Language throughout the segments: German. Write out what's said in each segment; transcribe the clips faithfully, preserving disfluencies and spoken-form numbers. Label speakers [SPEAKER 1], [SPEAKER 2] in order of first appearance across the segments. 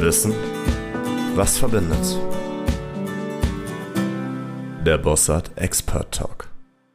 [SPEAKER 1] Wissen, was verbindet? Der Bossard Expert Talk.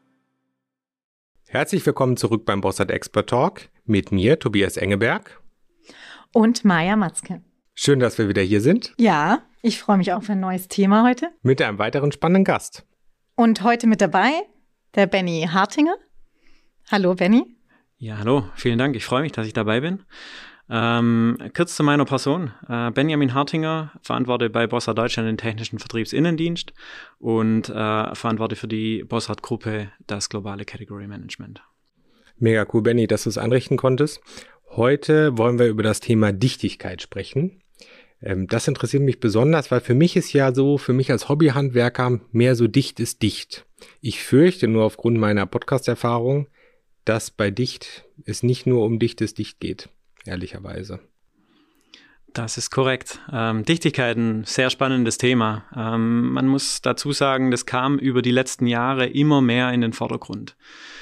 [SPEAKER 2] Herzlich willkommen zurück beim Bossard Expert Talk mit mir, Tobias Engeberg.
[SPEAKER 3] Und Maja Matzke.
[SPEAKER 2] Schön, dass wir wieder hier sind.
[SPEAKER 3] Ja, ich freue mich auf ein neues Thema heute.
[SPEAKER 2] Mit einem weiteren spannenden Gast.
[SPEAKER 3] Und heute mit dabei der Benny Hartinger. Hallo Benny.
[SPEAKER 4] Ja, hallo, vielen Dank. Ich freue mich, dass ich dabei bin. Ähm, kurz zu meiner Person. Äh, Benjamin Hartinger, verantworte bei Bossard Deutschland den technischen Vertriebsinnendienst und äh, verantworte für die Bossard-Gruppe das globale Category Management.
[SPEAKER 2] Mega cool, Benny, dass du es einrichten konntest. Heute wollen wir über das Thema Dichtigkeit sprechen. Ähm, das interessiert mich besonders, weil für mich ist ja so, für mich als Hobbyhandwerker mehr so dicht ist dicht. Ich fürchte nur aufgrund meiner Podcast-Erfahrung, dass bei dicht es nicht nur um dichtes Dicht geht. Ehrlicherweise.
[SPEAKER 4] Das ist korrekt. Ähm, Dichtigkeit, ein sehr spannendes Thema. Ähm, man muss dazu sagen, das kam über die letzten Jahre immer mehr in den Vordergrund.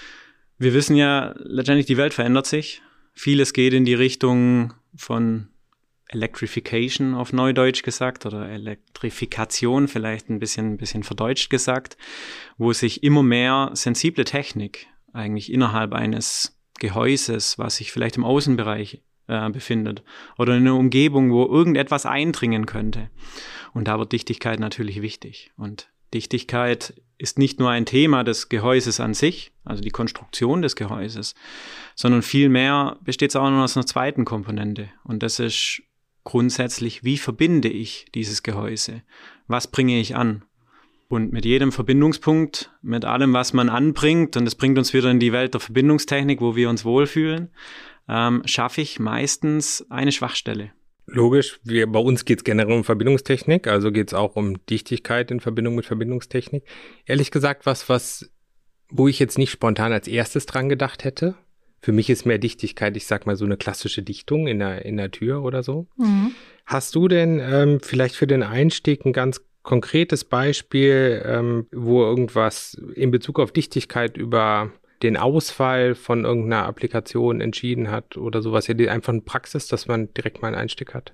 [SPEAKER 4] Wir wissen ja, letztendlich die Welt verändert sich. Vieles geht in die Richtung von Electrification auf Neudeutsch gesagt oder Elektrifikation, vielleicht ein bisschen, ein bisschen verdeutscht gesagt, wo sich immer mehr sensible Technik eigentlich innerhalb eines Gehäuses, was sich vielleicht im Außenbereich äh, befindet oder in einer Umgebung, wo irgendetwas eindringen könnte. Und da wird Dichtigkeit natürlich wichtig. Und Dichtigkeit ist nicht nur ein Thema des Gehäuses an sich, also die Konstruktion des Gehäuses, sondern vielmehr besteht es auch noch aus einer zweiten Komponente. Und das ist grundsätzlich, wie verbinde ich dieses Gehäuse? Was bringe ich an? Und mit jedem Verbindungspunkt, mit allem, was man anbringt, und das bringt uns wieder in die Welt der Verbindungstechnik, wo wir uns wohlfühlen, ähm, schaffe ich meistens eine Schwachstelle.
[SPEAKER 2] Logisch, wir, bei uns geht es generell um Verbindungstechnik, also geht es auch um Dichtigkeit in Verbindung mit Verbindungstechnik. Ehrlich gesagt, was, was, wo ich jetzt nicht spontan als erstes dran gedacht hätte. Für mich ist mehr Dichtigkeit, ich sag mal, so eine klassische Dichtung in der, in der Tür oder so. Mhm. Hast du denn ähm, vielleicht für den Einstieg ein ganz konkretes Beispiel, ähm, wo irgendwas in Bezug auf Dichtigkeit über den Ausfall von irgendeiner Applikation entschieden hat oder sowas? Ja, einfach eine Praxis, dass man direkt mal einen Einstieg hat.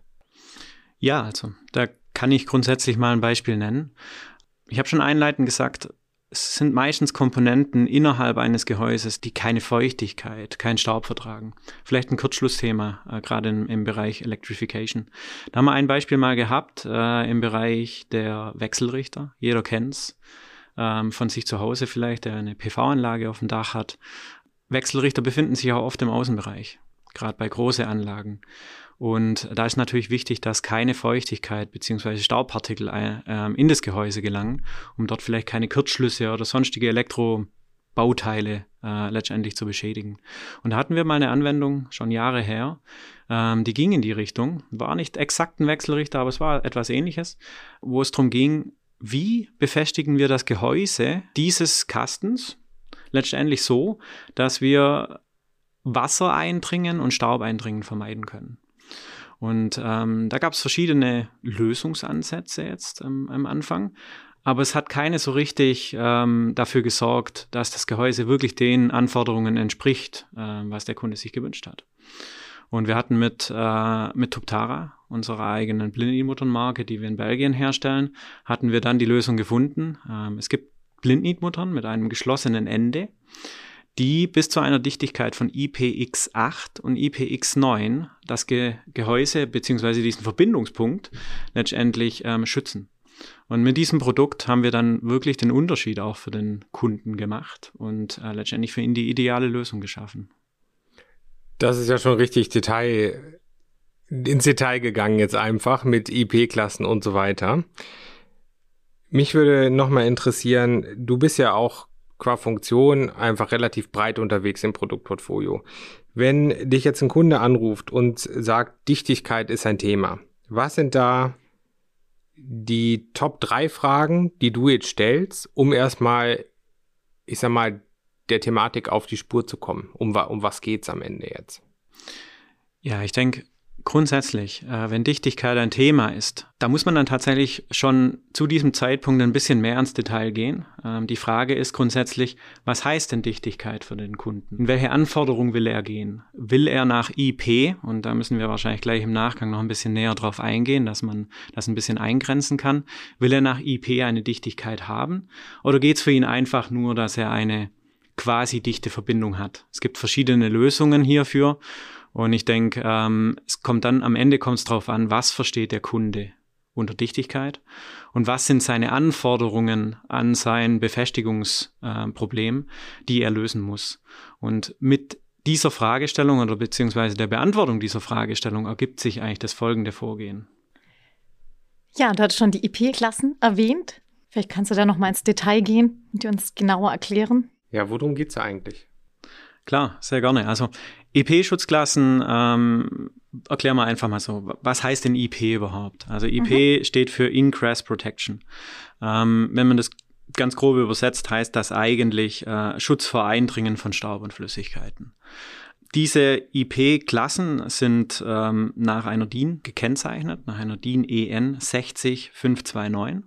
[SPEAKER 4] Ja, also da kann ich grundsätzlich mal ein Beispiel nennen. Ich habe schon einleitend gesagt, es sind meistens Komponenten innerhalb eines Gehäuses, die keine Feuchtigkeit, keinen Staub vertragen. Vielleicht ein Kurzschlussthema, äh, gerade im, im Bereich Electrification. Da haben wir ein Beispiel mal gehabt äh, im Bereich der Wechselrichter. Jeder kennt's ähm, von sich zu Hause vielleicht, der eine P V-Anlage auf dem Dach hat. Wechselrichter befinden sich auch oft im Außenbereich, gerade bei großen Anlagen. Und da ist natürlich wichtig, dass keine Feuchtigkeit bzw. Staubpartikel äh, in das Gehäuse gelangen, um dort vielleicht keine Kurzschlüsse oder sonstige Elektrobauteile äh, letztendlich zu beschädigen. Und da hatten wir mal eine Anwendung, schon Jahre her, ähm, die ging in die Richtung, war nicht exakt ein Wechselrichter, aber es war etwas Ähnliches, wo es darum ging, wie befestigen wir das Gehäuse dieses Kastens letztendlich so, dass wir Wassereindringen und Staubeindringen vermeiden können. Und ähm, da gab es verschiedene Lösungsansätze jetzt ähm, am Anfang, aber es hat keine so richtig ähm, dafür gesorgt, dass das Gehäuse wirklich den Anforderungen entspricht, äh, was der Kunde sich gewünscht hat. Und wir hatten mit, äh, mit Tuptara, unserer eigenen Blindnietmutternmarke, die wir in Belgien herstellen, hatten wir dann die Lösung gefunden. Ähm, es gibt Blindnietmuttern mit einem geschlossenen Ende, die bis zu einer Dichtigkeit von I P X acht und I P X neun das Ge- Gehäuse bzw. diesen Verbindungspunkt letztendlich ähm, schützen. Und mit diesem Produkt haben wir dann wirklich den Unterschied auch für den Kunden gemacht und äh, letztendlich für ihn die ideale Lösung geschaffen.
[SPEAKER 2] Das ist ja schon richtig Detail, ins Detail gegangen jetzt einfach mit I P-Klassen und so weiter. Mich würde nochmal interessieren, du bist ja auch qua Funktion einfach relativ breit unterwegs im Produktportfolio. Wenn dich jetzt ein Kunde anruft und sagt, Dichtigkeit ist ein Thema, was sind da die Top drei Fragen, die du jetzt stellst, um erstmal, ich sag mal, der Thematik auf die Spur zu kommen? Um, um was geht's am Ende jetzt?
[SPEAKER 4] Ja, ich denke, Grundsätzlich, äh, wenn Dichtigkeit ein Thema ist, da muss man dann tatsächlich schon zu diesem Zeitpunkt ein bisschen mehr ins Detail gehen. Ähm, die Frage ist grundsätzlich, was heißt denn Dichtigkeit für den Kunden? In welche Anforderungen will er gehen? Will er nach I P, und da müssen wir wahrscheinlich gleich im Nachgang noch ein bisschen näher drauf eingehen, dass man das ein bisschen eingrenzen kann. Will er nach I P eine Dichtigkeit haben? Oder geht es für ihn einfach nur, dass er eine quasi dichte Verbindung hat? Es gibt verschiedene Lösungen hierfür. Und ich denke, ähm, es kommt dann, am Ende kommt es darauf an, was versteht der Kunde unter Dichtigkeit und was sind seine Anforderungen an sein Befestigungsproblem, äh, die er lösen muss. Und mit dieser Fragestellung oder beziehungsweise der Beantwortung dieser Fragestellung ergibt sich eigentlich das folgende Vorgehen.
[SPEAKER 3] Ja, du hattest schon die I P-Klassen erwähnt. Vielleicht kannst du da noch mal ins Detail gehen und die uns genauer erklären.
[SPEAKER 2] Ja, worum geht es eigentlich?
[SPEAKER 4] Klar, sehr gerne. Also I P-Schutzklassen, ähm, erklären wir einfach mal so, was heißt denn I P überhaupt? Also I P mhm. steht für Ingress Protection. Ähm, wenn man das ganz grob übersetzt, heißt das eigentlich äh, Schutz vor Eindringen von Staub und Flüssigkeiten. Diese I P-Klassen sind ähm, nach einer D I N gekennzeichnet, nach einer D I N E N sechs null fünf zwei neun.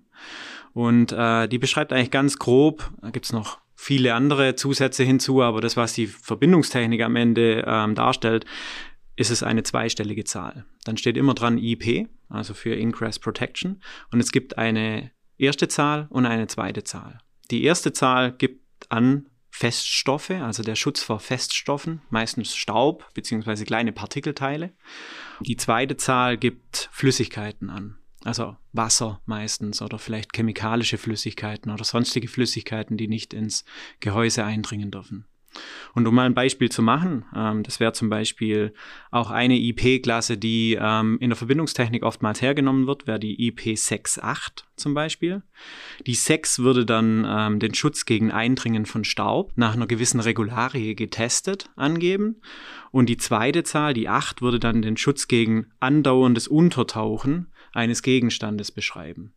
[SPEAKER 4] Und äh, die beschreibt eigentlich ganz grob, da gibt es noch viele andere Zusätze hinzu, aber das, was die Verbindungstechnik am Ende ähm, darstellt, ist es eine zweistellige Zahl. Dann steht immer dran I P, also für Ingress Protection, und es gibt eine erste Zahl und eine zweite Zahl. Die erste Zahl gibt an Feststoffe, also der Schutz vor Feststoffen, meistens Staub bzw. kleine Partikelteile. Die zweite Zahl gibt Flüssigkeiten an. Also Wasser meistens oder vielleicht chemikalische Flüssigkeiten oder sonstige Flüssigkeiten, die nicht ins Gehäuse eindringen dürfen. Und um mal ein Beispiel zu machen, ähm, das wäre zum Beispiel auch eine I P-Klasse, die ähm, in der Verbindungstechnik oftmals hergenommen wird, wäre die I P sechs acht zum Beispiel. Die sechs würde dann ähm, den Schutz gegen Eindringen von Staub nach einer gewissen Regularie getestet angeben. Und die zweite Zahl, die acht, würde dann den Schutz gegen andauerndes Untertauchen eines Gegenstandes beschreiben.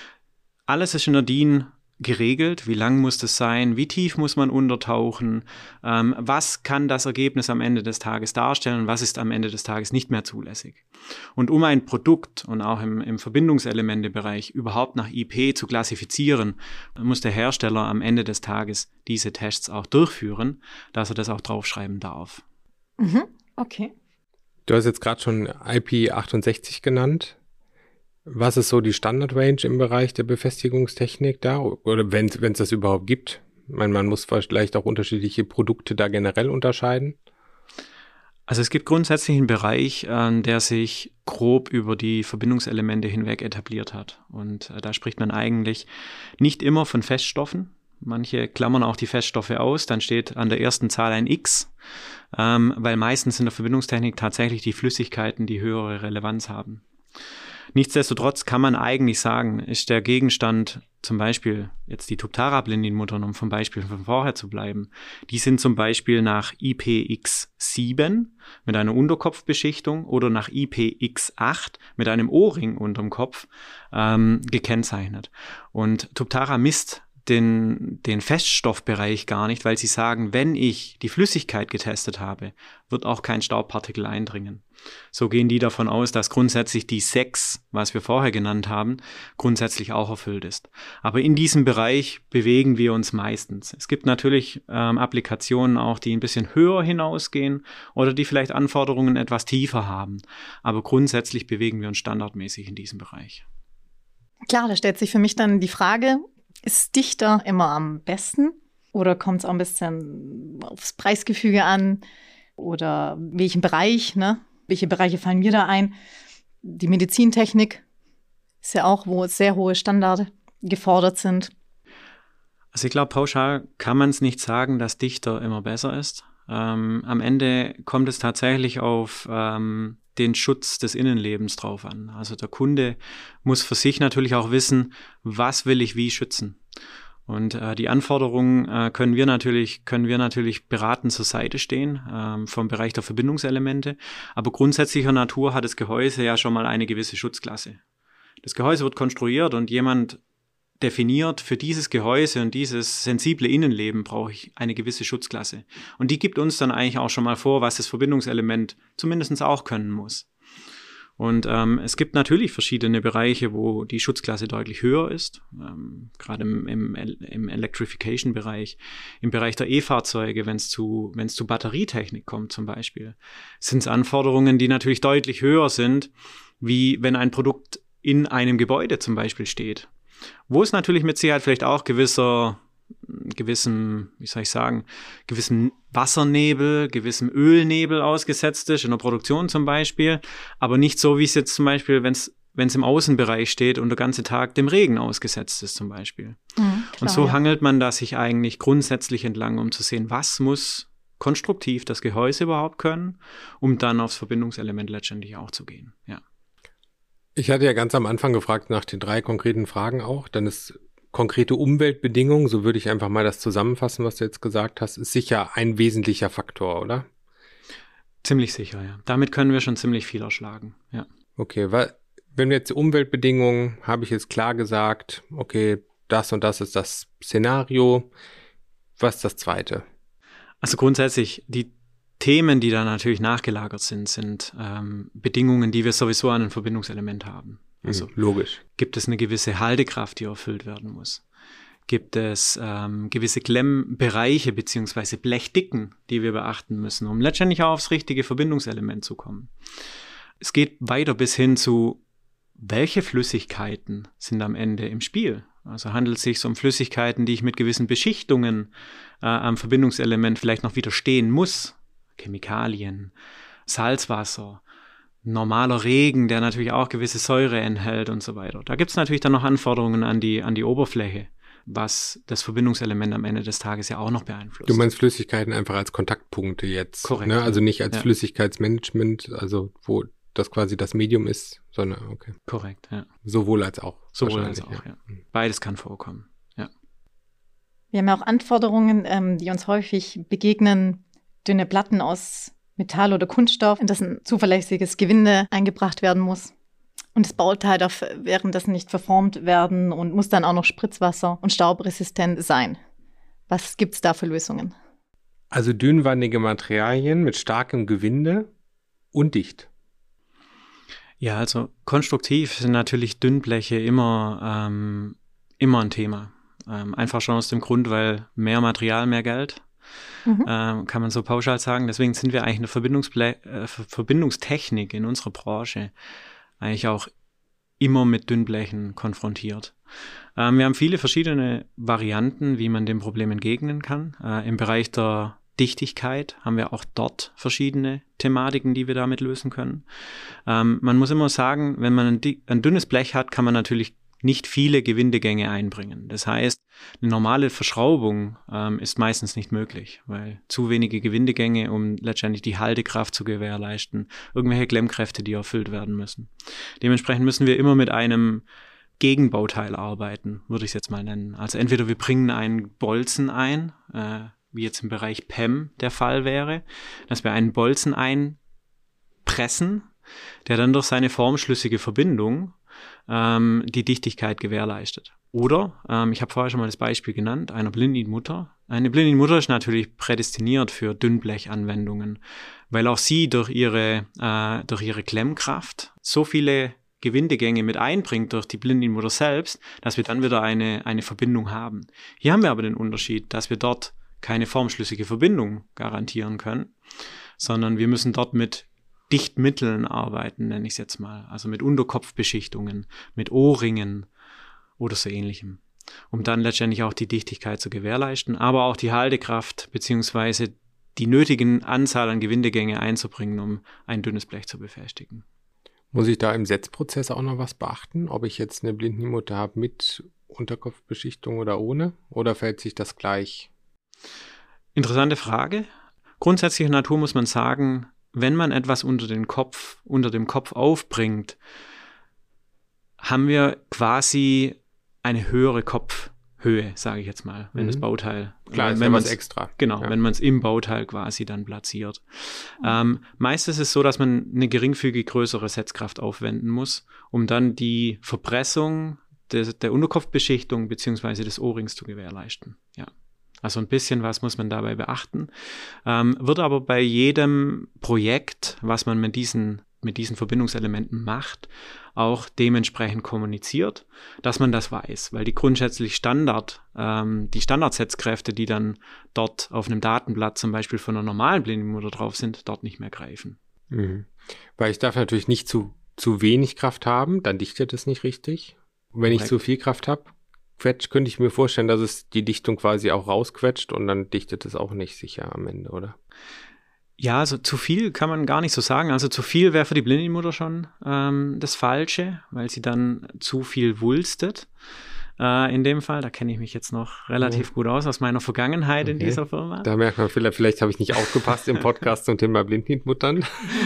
[SPEAKER 4] Alles ist in der D I N geregelt, wie lang muss das sein, wie tief muss man untertauchen, ähm, was kann das Ergebnis am Ende des Tages darstellen und was ist am Ende des Tages nicht mehr zulässig. Und um ein Produkt und auch im, im Verbindungselementebereich überhaupt nach I P zu klassifizieren, muss der Hersteller am Ende des Tages diese Tests auch durchführen, dass er das auch draufschreiben darf.
[SPEAKER 3] Mhm, okay.
[SPEAKER 2] Du hast jetzt gerade schon I P achtundsechzig genannt. Was ist so die Standardrange im Bereich der Befestigungstechnik da? Oder wenn es das überhaupt gibt? Ich meine, man muss vielleicht auch unterschiedliche Produkte da generell unterscheiden.
[SPEAKER 4] Also es gibt grundsätzlich einen Bereich, äh, der sich grob über die Verbindungselemente hinweg etabliert hat. Und äh, da spricht man eigentlich nicht immer von Feststoffen. Manche klammern auch die Feststoffe aus. Dann steht an der ersten Zahl ein X, ähm, weil meistens in der Verbindungstechnik tatsächlich die Flüssigkeiten die höhere Relevanz haben. Nichtsdestotrotz kann man eigentlich sagen, ist der Gegenstand zum Beispiel jetzt die Tubtara-Blindin-Muttern, um vom Beispiel von vorher zu bleiben, die sind zum Beispiel nach I P X sieben mit einer Unterkopfbeschichtung oder nach I P X acht mit einem O-Ring unterm Kopf ähm, gekennzeichnet. Und Tubtara misst den, den Feststoffbereich gar nicht, weil sie sagen, wenn ich die Flüssigkeit getestet habe, wird auch kein Staubpartikel eindringen. So gehen die davon aus, dass grundsätzlich die sechs, was wir vorher genannt haben, grundsätzlich auch erfüllt ist. Aber in diesem Bereich bewegen wir uns meistens. Es gibt natürlich ähm, Applikationen auch, die ein bisschen höher hinausgehen oder die vielleicht Anforderungen etwas tiefer haben. Aber grundsätzlich bewegen wir uns standardmäßig in diesem Bereich.
[SPEAKER 3] Klar, da stellt sich für mich dann die Frage, ist dichter immer am besten oder kommt es auch ein bisschen aufs Preisgefüge an oder welchen Bereich, ne? Welche Bereiche fallen mir da ein? Die Medizintechnik ist ja auch, wo sehr hohe Standards gefordert sind.
[SPEAKER 4] Also ich glaube, pauschal kann man es nicht sagen, dass dichter immer besser ist. Ähm, am Ende kommt es tatsächlich auf ähm, den Schutz des Innenlebens drauf an. Also der Kunde muss für sich natürlich auch wissen, was will ich wie schützen. Und äh, die Anforderungen äh, können wir natürlich können wir natürlich beratend zur Seite stehen ähm, vom Bereich der Verbindungselemente. Aber grundsätzlicher Natur hat das Gehäuse ja schon mal eine gewisse Schutzklasse. Das Gehäuse wird konstruiert und jemand definiert, für dieses Gehäuse und dieses sensible Innenleben brauche ich eine gewisse Schutzklasse. Und die gibt uns dann eigentlich auch schon mal vor, was das Verbindungselement zumindest auch können muss. Und ähm, es gibt natürlich verschiedene Bereiche, wo die Schutzklasse deutlich höher ist, ähm, gerade im, im, im Electrification-Bereich, im Bereich der E-Fahrzeuge, wenn es zu, wenn es zu Batterietechnik kommt zum Beispiel, sind es Anforderungen, die natürlich deutlich höher sind, wie wenn ein Produkt in einem Gebäude zum Beispiel steht, wo es natürlich mit Sicherheit vielleicht auch gewisser gewissem, wie soll ich sagen, gewissem Wassernebel, gewissem Ölnebel ausgesetzt ist, in der Produktion zum Beispiel, aber nicht so, wie es jetzt zum Beispiel, wenn es wenn es im Außenbereich steht und der ganze Tag dem Regen ausgesetzt ist zum Beispiel. Mhm, klar, und so ja. hangelt man da sich eigentlich grundsätzlich entlang, um zu sehen, was muss konstruktiv das Gehäuse überhaupt können, um dann aufs Verbindungselement letztendlich auch zu gehen. Ja.
[SPEAKER 2] Ich hatte ja ganz am Anfang gefragt nach den drei konkreten Fragen auch, dann ist konkrete Umweltbedingungen, so würde ich einfach mal das zusammenfassen, was du jetzt gesagt hast, ist sicher ein wesentlicher Faktor, oder?
[SPEAKER 4] Ziemlich sicher, ja. Damit können wir schon ziemlich viel erschlagen, ja.
[SPEAKER 2] Okay, weil, wenn wir jetzt Umweltbedingungen, habe ich jetzt klar gesagt, okay, das und das ist das Szenario. Was ist das Zweite?
[SPEAKER 4] Also grundsätzlich, die Themen, die da natürlich nachgelagert sind, sind ähm, Bedingungen, die wir sowieso an ein Verbindungselement haben. Also
[SPEAKER 2] logisch.
[SPEAKER 4] Gibt es eine gewisse Haltekraft, die erfüllt werden muss? Gibt es ähm, gewisse Klemmbereiche beziehungsweise Blechdicken, die wir beachten müssen, um letztendlich auch aufs richtige Verbindungselement zu kommen? Es geht weiter bis hin zu, welche Flüssigkeiten sind am Ende im Spiel? Also handelt es sich um Flüssigkeiten, die ich mit gewissen Beschichtungen äh, am Verbindungselement vielleicht noch widerstehen muss? Chemikalien, Salzwasser, normaler Regen, der natürlich auch gewisse Säure enthält und so weiter. Da gibt es natürlich dann noch Anforderungen an die, an die Oberfläche, was das Verbindungselement am Ende des Tages ja auch noch beeinflusst.
[SPEAKER 2] Du meinst Flüssigkeiten einfach als Kontaktpunkte jetzt?
[SPEAKER 4] Korrekt.
[SPEAKER 2] Ne? Also nicht als
[SPEAKER 4] ja.
[SPEAKER 2] Flüssigkeitsmanagement, also wo das quasi das Medium ist, sondern okay.
[SPEAKER 4] Korrekt, ja.
[SPEAKER 2] Sowohl als auch.
[SPEAKER 4] Sowohl als auch, ja. ja. Beides kann vorkommen, ja.
[SPEAKER 3] Wir haben ja auch Anforderungen, ähm, die uns häufig begegnen, dünne Platten aus Metall oder Kunststoff, in das ein zuverlässiges Gewinde eingebracht werden muss. Und das Bauteil darf währenddessen nicht verformt werden und muss dann auch noch spritzwasser- und staubresistent sein. Was gibt es da für Lösungen?
[SPEAKER 2] Also dünnwandige Materialien mit starkem Gewinde und dicht.
[SPEAKER 4] Ja, also konstruktiv sind natürlich Dünnbleche immer, ähm, immer ein Thema. Ähm, einfach schon aus dem Grund, weil mehr Material, mehr Geld. Mhm. Ähm, kann man so pauschal sagen. Deswegen sind wir eigentlich in der Verbindungsble- äh, Verbindungstechnik in unserer Branche eigentlich auch immer mit Dünnblechen konfrontiert. Ähm, wir haben viele verschiedene Varianten, wie man dem Problem entgegnen kann. Äh, im Bereich der Dichtigkeit haben wir auch dort verschiedene Thematiken, die wir damit lösen können. Ähm, man muss immer sagen, wenn man ein, ein dünnes Blech hat, kann man natürlich nicht viele Gewindegänge einbringen. Das heißt, eine normale Verschraubung ähm, ist meistens nicht möglich, weil zu wenige Gewindegänge, um letztendlich die Haltekraft zu gewährleisten, irgendwelche Klemmkräfte, die erfüllt werden müssen. Dementsprechend müssen wir immer mit einem Gegenbauteil arbeiten, würde ich es jetzt mal nennen. Also entweder wir bringen einen Bolzen ein, äh, wie jetzt im Bereich P E M der Fall wäre, dass wir einen Bolzen einpressen, der dann durch seine formschlüssige Verbindung ähm, die Dichtigkeit gewährleistet. Oder, ähm, ich habe vorher schon mal das Beispiel genannt, einer Blindenmutter. Eine Blindenmutter ist natürlich prädestiniert für Dünnblechanwendungen, weil auch sie durch ihre, äh, durch ihre Klemmkraft so viele Gewindegänge mit einbringt durch die Blindenmutter selbst, dass wir dann wieder eine, eine Verbindung haben. Hier haben wir aber den Unterschied, dass wir dort keine formschlüssige Verbindung garantieren können, sondern wir müssen dort mit Dichtmitteln arbeiten, nenne ich es jetzt mal. Also mit Unterkopfbeschichtungen, mit O-Ringen oder so ähnlichem, um dann letztendlich auch die Dichtigkeit zu gewährleisten, aber auch die Haltekraft beziehungsweise die nötigen Anzahl an Gewindegänge einzubringen, um ein dünnes Blech zu befestigen.
[SPEAKER 2] Muss ich da im Setzprozess auch noch was beachten, ob ich jetzt eine Blindenmutter habe mit Unterkopfbeschichtung oder ohne? Oder fällt sich das gleich?
[SPEAKER 4] Interessante Frage. Grundsätzlicher Natur muss man sagen, wenn man etwas unter den Kopf, unter dem Kopf aufbringt, haben wir quasi eine höhere Kopfhöhe, sage ich jetzt mal, wenn mhm. das Bauteil...
[SPEAKER 2] Klar, ist
[SPEAKER 4] wenn
[SPEAKER 2] ja was extra.
[SPEAKER 4] Genau, ja. Wenn man es im Bauteil quasi dann platziert. Mhm. Ähm, meist ist es so, dass man eine geringfügig größere Setzkraft aufwenden muss, um dann die Verpressung des, der Unterkopfbeschichtung bzw. des O-Rings zu gewährleisten. Ja. Also ein bisschen was muss man dabei beachten. Ähm, wird aber bei jedem Projekt, was man mit diesen mit diesen Verbindungselementen macht, auch dementsprechend kommuniziert, dass man das weiß, weil die grundsätzlich Standard, ähm, die Standardsetzkräfte, die dann dort auf einem Datenblatt zum Beispiel von einer normalen Blindenmotor drauf sind, dort nicht mehr greifen.
[SPEAKER 2] Mhm. Weil ich darf natürlich nicht zu, zu wenig Kraft haben, dann dichtet es nicht richtig. Und wenn ich zu viel Kraft habe, quetscht, könnte ich mir vorstellen, dass es die Dichtung quasi auch rausquetscht und dann dichtet es auch nicht sicher am Ende, oder?
[SPEAKER 4] Ja, also zu viel kann man gar nicht so sagen. Also zu viel wäre für die Blindenmotor schon ähm, das Falsche, weil sie dann zu viel wulstet. Äh, in dem Fall, da kenne ich mich jetzt noch relativ gut aus aus meiner Vergangenheit okay. in dieser Firma.
[SPEAKER 2] Da merkt man vielleicht, vielleicht habe ich nicht aufgepasst im Podcast zum Thema Blindmuttern.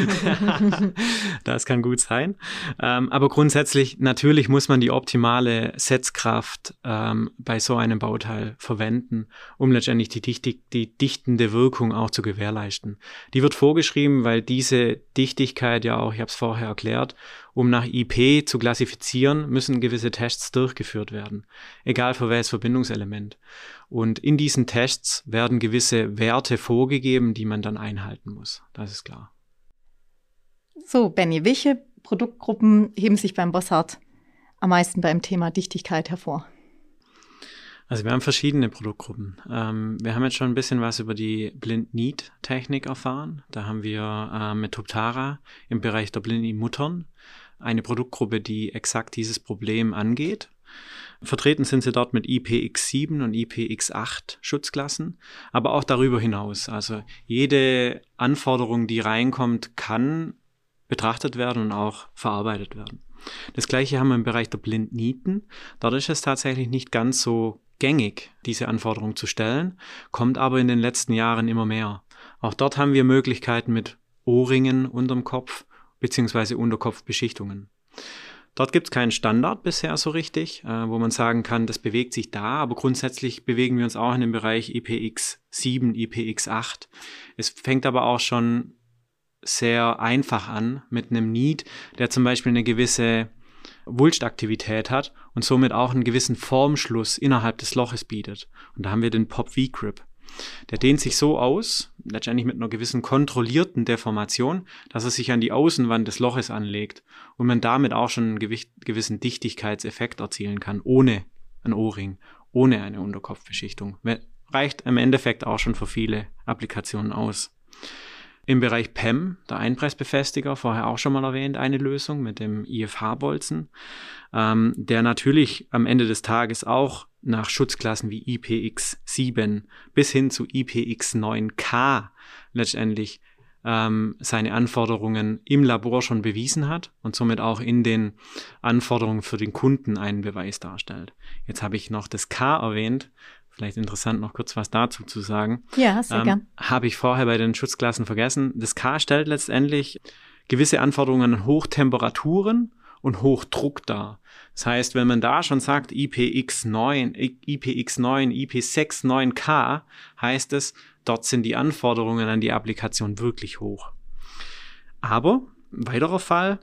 [SPEAKER 4] Das kann gut sein. Ähm, aber grundsätzlich, natürlich muss man die optimale Setzkraft ähm, bei so einem Bauteil verwenden, um letztendlich die, dichtig, die dichtende Wirkung auch zu gewährleisten. Die wird vorgeschrieben, weil diese Dichtigkeit ja auch, ich habe es vorher erklärt, um nach I P zu klassifizieren, müssen gewisse Tests durchgeführt werden, egal für welches Verbindungselement. Und in diesen Tests werden gewisse Werte vorgegeben, die man dann einhalten muss. Das ist klar.
[SPEAKER 3] So, Benny, welche Produktgruppen heben sich beim Bossart am meisten beim Thema Dichtigkeit hervor?
[SPEAKER 4] Also wir haben verschiedene Produktgruppen. Ähm, wir haben jetzt schon ein bisschen was über die Blind-Need-Technik erfahren. Da haben wir äh, mit Tuptara im Bereich der Blind-Need-Muttern eine Produktgruppe, die exakt dieses Problem angeht. Vertreten sind sie dort mit I P X sieben und I P X acht Schutzklassen, aber auch darüber hinaus. Also jede Anforderung, die reinkommt, kann betrachtet werden und auch verarbeitet werden. Das Gleiche haben wir im Bereich der Blind-Nieten. Dort ist es tatsächlich nicht ganz so gängig, diese Anforderung zu stellen, kommt aber in den letzten Jahren immer mehr. Auch dort haben wir Möglichkeiten mit O-Ringen unterm Kopf beziehungsweise Unterkopfbeschichtungen. Dort gibt es keinen Standard bisher so richtig, äh, wo man sagen kann, das bewegt sich da, aber grundsätzlich bewegen wir uns auch in dem Bereich I P X sieben, I P X acht. Es fängt aber auch schon sehr einfach an mit einem Need, der zum Beispiel eine gewisse Wulstaktivität hat und somit auch einen gewissen Formschluss innerhalb des Loches bietet. Und da haben wir den Pop-V-Grip. Der dehnt sich so aus, letztendlich mit einer gewissen kontrollierten Deformation, dass er sich an die Außenwand des Loches anlegt und man damit auch schon einen gewissen Dichtigkeitseffekt erzielen kann, ohne einen O-Ring, ohne eine Unterkopfbeschichtung. Reicht im Endeffekt auch schon für viele Applikationen aus. Im Bereich P E M, der Einpressbefestiger, vorher auch schon mal erwähnt, eine Lösung mit dem I F H-Bolzen, ähm, der natürlich am Ende des Tages auch nach Schutzklassen wie I P X sieben bis hin zu I P X neun K letztendlich ähm, seine Anforderungen im Labor schon bewiesen hat und somit auch in den Anforderungen für den Kunden einen Beweis darstellt. Jetzt habe ich noch das K erwähnt. Vielleicht interessant, noch kurz was dazu zu sagen.
[SPEAKER 3] Ja, sehr ähm, gern.
[SPEAKER 4] Habe ich vorher bei den Schutzklassen vergessen. Das K stellt letztendlich gewisse Anforderungen an Hochtemperaturen und Hochdruck dar. Das heißt, wenn man da schon sagt I P X neun, I P X neun, I P sechs neun K, heißt es, dort sind die Anforderungen an die Applikation wirklich hoch. Aber, weiterer Fall,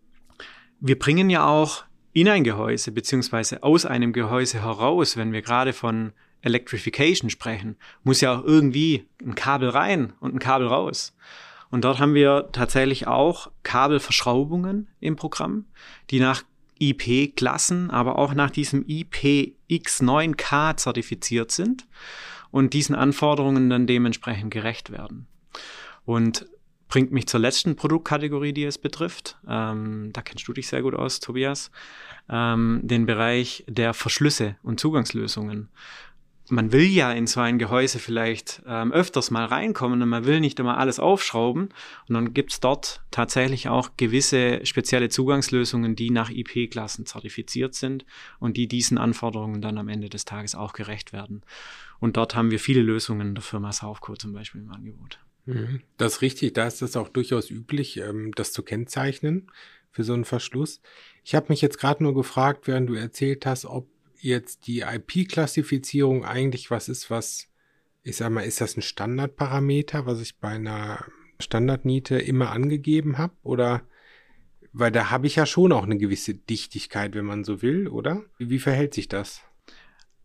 [SPEAKER 4] wir bringen ja auch in ein Gehäuse beziehungsweise aus einem Gehäuse heraus, wenn wir gerade von Electrification sprechen, muss ja auch irgendwie ein Kabel rein und ein Kabel raus. Und dort haben wir tatsächlich auch Kabelverschraubungen im Programm, die nach I P-Klassen, aber auch nach diesem I P X neun K zertifiziert sind und diesen Anforderungen dann dementsprechend gerecht werden. Und bringt mich zur letzten Produktkategorie, die es betrifft. Ähm, da kennst du dich sehr gut aus, Tobias. Ähm, den Bereich der Verschlüsse und Zugangslösungen. Man will ja in so ein Gehäuse vielleicht ähm, öfters mal reinkommen und man will nicht immer alles aufschrauben. Und dann gibt es dort tatsächlich auch gewisse spezielle Zugangslösungen, die nach I P-Klassen zertifiziert sind und die diesen Anforderungen dann am Ende des Tages auch gerecht werden. Und dort haben wir viele Lösungen in der Firma Saufco zum Beispiel im Angebot.
[SPEAKER 2] Das ist richtig, da ist es auch durchaus üblich, das zu kennzeichnen für so einen Verschluss. Ich habe mich jetzt gerade nur gefragt, während du erzählt hast, ob jetzt die I P-Klassifizierung eigentlich was ist, was, ich sag mal, ist das ein Standardparameter, was ich bei einer Standardniete immer angegeben habe? Oder, weil da habe ich ja schon auch eine gewisse Dichtigkeit, wenn man so will, oder? Wie, wie verhält sich das?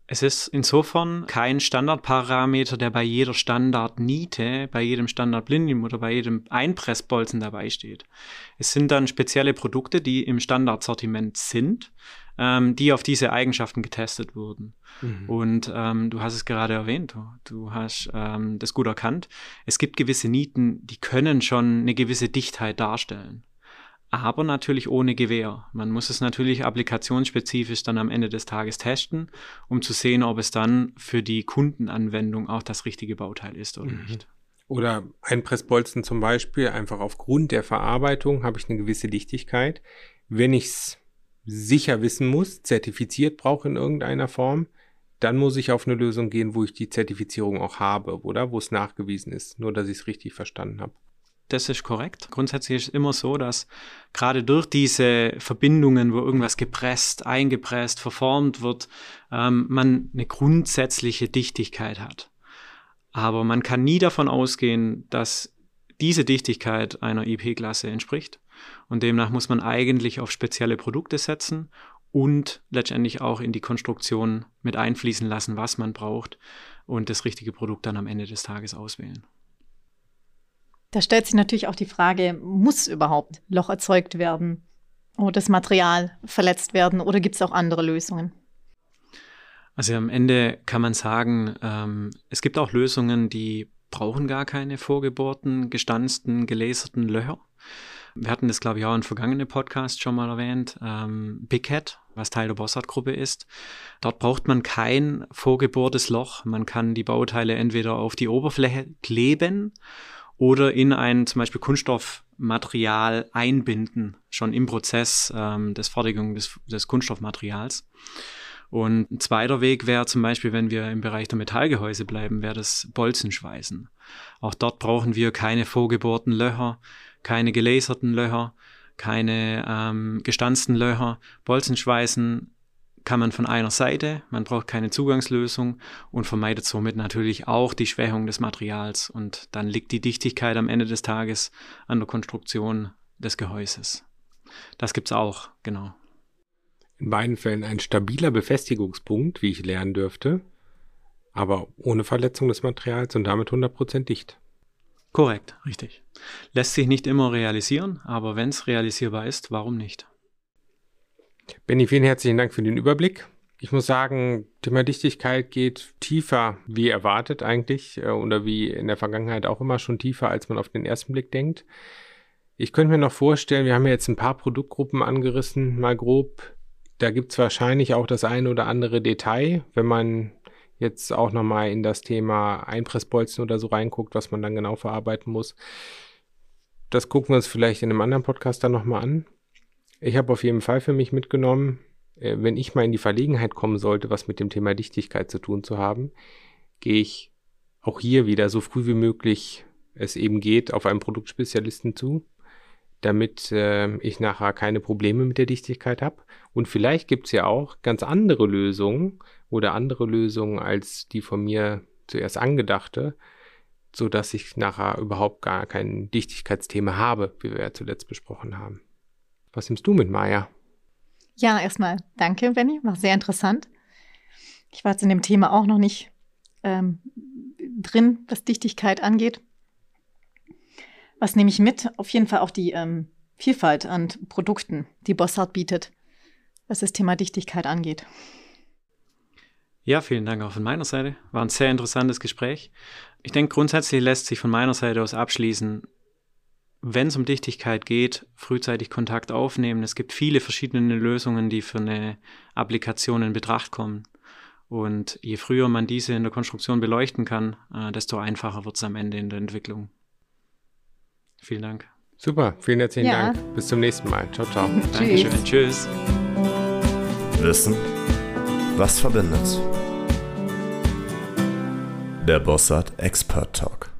[SPEAKER 4] Es ist insofern kein Standardparameter, der bei jeder Standardniete, bei jedem Standardblinding oder bei jedem Einpressbolzen dabei steht. Es sind dann spezielle Produkte, die im Standardsortiment sind, ähm, die auf diese Eigenschaften getestet wurden. Mhm. Und ähm, du hast es gerade erwähnt, du, du hast ähm, das gut erkannt. Es gibt gewisse Nieten, die können schon eine gewisse Dichtheit darstellen. Aber natürlich ohne Gewähr. Man muss es natürlich applikationsspezifisch dann am Ende des Tages testen, um zu sehen, ob es dann für die Kundenanwendung auch das richtige Bauteil ist oder mhm. nicht.
[SPEAKER 2] Oder Einpressbolzen zum Beispiel, einfach aufgrund der Verarbeitung habe ich eine gewisse Dichtigkeit. Wenn ich es sicher wissen muss, zertifiziert brauche in irgendeiner Form, dann muss ich auf eine Lösung gehen, wo ich die Zertifizierung auch habe, oder? Wo es nachgewiesen ist, nur dass ich es richtig verstanden habe.
[SPEAKER 4] Das ist korrekt. Grundsätzlich ist es immer so, dass gerade durch diese Verbindungen, wo irgendwas gepresst, eingepresst, verformt wird, ähm, man eine grundsätzliche Dichtigkeit hat. Aber man kann nie davon ausgehen, dass diese Dichtigkeit einer I P-Klasse entspricht. Und demnach muss man eigentlich auf spezielle Produkte setzen und letztendlich auch in die Konstruktion mit einfließen lassen, was man braucht und das richtige Produkt dann am Ende des Tages auswählen.
[SPEAKER 3] Da stellt sich natürlich auch die Frage, muss überhaupt Loch erzeugt werden oder das Material verletzt werden oder gibt es auch andere Lösungen?
[SPEAKER 4] Also am Ende kann man sagen, ähm, es gibt auch Lösungen, die brauchen gar keine vorgebohrten, gestanzten, gelaserten Löcher. Wir hatten das, glaube ich, auch in vergangenen Podcasts schon mal erwähnt. Ähm, BigCat, was Teil der Bossart-Gruppe ist. Dort braucht man kein vorgebohrtes Loch. Man kann die Bauteile entweder auf die Oberfläche kleben oder in ein zum Beispiel Kunststoffmaterial einbinden, schon im Prozess ähm, des Fertigung des, des Kunststoffmaterials. Und ein zweiter Weg wäre zum Beispiel, wenn wir im Bereich der Metallgehäuse bleiben, wäre das Bolzenschweißen. Auch dort brauchen wir keine vorgebohrten Löcher, keine gelaserten Löcher, keine ähm, gestanzten Löcher. Bolzenschweißen kann man von einer Seite, man braucht keine Zugangslösung und vermeidet somit natürlich auch die Schwächung des Materials. Und dann liegt die Dichtigkeit am Ende des Tages an der Konstruktion des Gehäuses. Das gibt's auch, genau.
[SPEAKER 2] In beiden Fällen ein stabiler Befestigungspunkt, wie ich lernen dürfte, aber ohne Verletzung des Materials und damit hundert Prozent dicht.
[SPEAKER 4] Korrekt, richtig. Lässt sich nicht immer realisieren, aber wenn es realisierbar ist, warum nicht?
[SPEAKER 2] Benni, vielen herzlichen Dank für den Überblick. Ich muss sagen, Thema Dichtigkeit geht tiefer, wie erwartet eigentlich, oder wie in der Vergangenheit auch immer schon tiefer, als man auf den ersten Blick denkt. Ich könnte mir noch vorstellen, wir haben ja jetzt ein paar Produktgruppen angerissen, mal grob. Da gibt es wahrscheinlich auch das eine oder andere Detail, wenn man jetzt auch nochmal in das Thema Einpressbolzen oder so reinguckt, was man dann genau verarbeiten muss. Das gucken wir uns vielleicht in einem anderen Podcast dann nochmal an. Ich habe auf jeden Fall für mich mitgenommen, wenn ich mal in die Verlegenheit kommen sollte, was mit dem Thema Dichtigkeit zu tun zu haben, gehe ich auch hier wieder so früh wie möglich es eben geht auf einen Produktspezialisten zu, damit äh, ich nachher keine Probleme mit der Dichtigkeit habe. Und vielleicht gibt es ja auch ganz andere Lösungen oder andere Lösungen als die von mir zuerst angedachte, sodass ich nachher überhaupt gar kein Dichtigkeitsthema habe, wie wir ja zuletzt besprochen haben. Was nimmst du mit, Maja?
[SPEAKER 3] Ja, erstmal danke, Benni. War sehr interessant. Ich war jetzt in dem Thema auch noch nicht ähm, drin, was Dichtigkeit angeht. Was nehme ich mit? Auf jeden Fall auch die ähm, Vielfalt an Produkten, die Bossart bietet, was das Thema Dichtigkeit angeht.
[SPEAKER 4] Ja, vielen Dank auch von meiner Seite. War ein sehr interessantes Gespräch. Ich denke, grundsätzlich lässt sich von meiner Seite aus abschließen, wenn es um Dichtigkeit geht, frühzeitig Kontakt aufnehmen. Es gibt viele verschiedene Lösungen, die für eine Applikation in Betracht kommen. Und je früher man diese in der Konstruktion beleuchten kann, äh, desto einfacher wird es am Ende in der Entwicklung. Vielen Dank.
[SPEAKER 2] Super, vielen herzlichen
[SPEAKER 3] Ja.
[SPEAKER 2] Dank. Bis zum nächsten Mal. Ciao, ciao.
[SPEAKER 4] Dankeschön. Tschüss.
[SPEAKER 1] Wissen, was verbindet? Der Bossart Expert Talk.